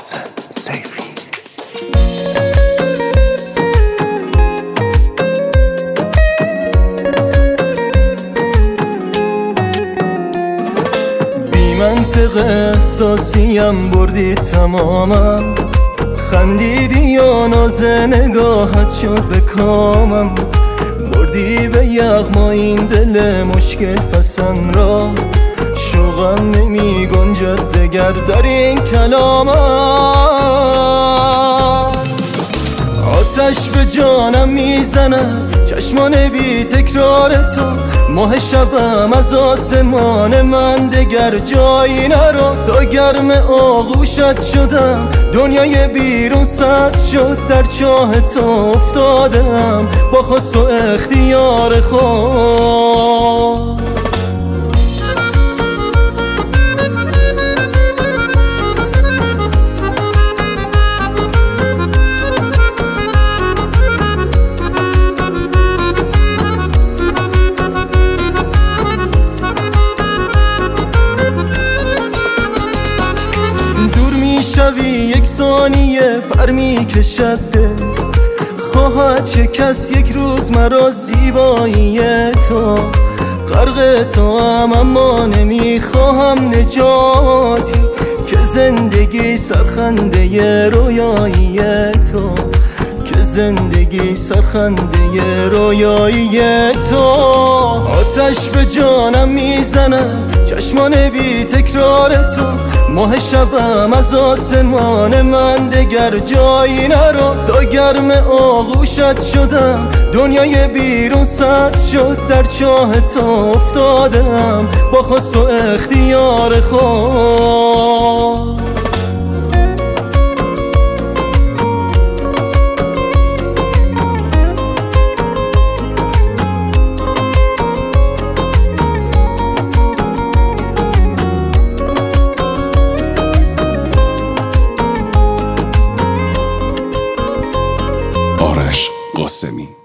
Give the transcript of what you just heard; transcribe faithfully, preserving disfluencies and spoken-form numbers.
قاسم سیفی. بی منطق احساسیم بردی تمامم، خندیدی یا ناز نگاهت شد به کامم، بردی به یغما این دل مشکل پسند را، شوقم نمی گنجد دگر در این کلامم. آتش به جانم میزند چشمان بی تکرار تو، ماه شبم از آسمان من دگر جایی نرو، تا گرم آغوشت شدم دنیای بیرون سد شد، در چاه تو افتادم با خواست و اختیار خود. شوی یک ثانیه پر می کشد دل، خواهد شکست یک روز مرا زیبایی تو، غرق تو هم اما نمی خواهم نجاتی، که زندگی سرخنده رویایی تو، که زندگی سرخنده رویایی تو. آتش به جانم میزند چشمان بی تکرار تو، ماه شبم از آسمان من دگر جایی نرو، تا گرم آغوشت شدم دنیای بیرون سد شد، در چاه تو افتادم با خواست و اختیار خود. آرش قاسمی.